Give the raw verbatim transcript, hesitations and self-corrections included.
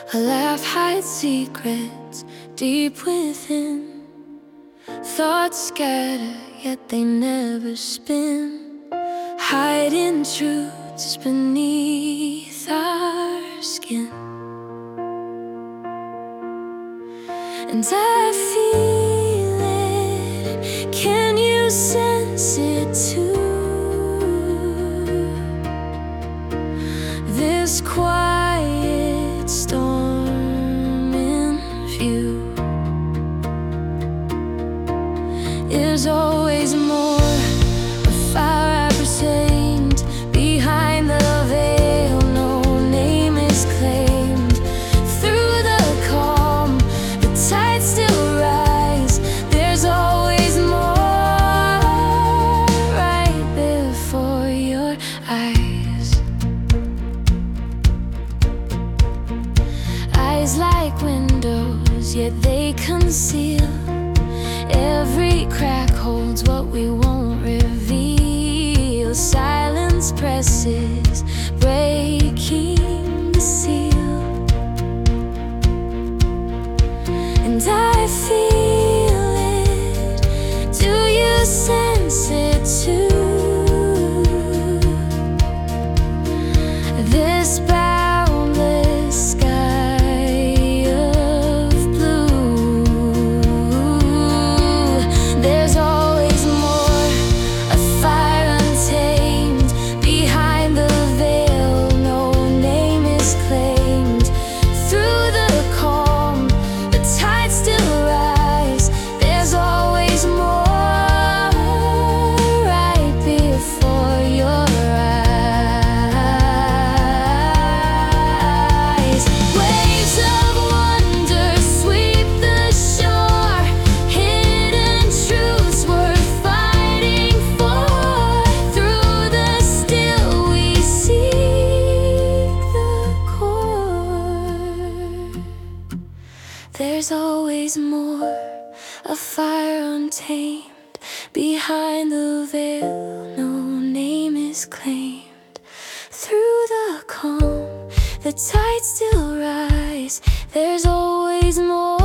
A laugh hides secrets deep within. Thoughts scatter, yet they never spin, hiding truths beneath our skin. And I feel it, can you sense it too? This quiet storm in view is always more, a fire appertained behind the veil. No name is claimed. Through the calm, the tides still rise. There's always more right before your eyes. Eyes like windows, yet they conceal. Every crack holds what we won't reveal. Silence presses, breaking the seal. And I feel it, do you sense it too? This boundless sky of blue, there's always more, a fire untamed behind the veil. No name is claimed. Through the calm, the tides still rise. There's always more right before your eyes. Waves of wonder sweep the shore, hidden truths worth fighting for. Through the still we seek the core. There's always more, a fire untamed behind the veil. No name is claimed. Through the calm, the tides still rise. There's always more.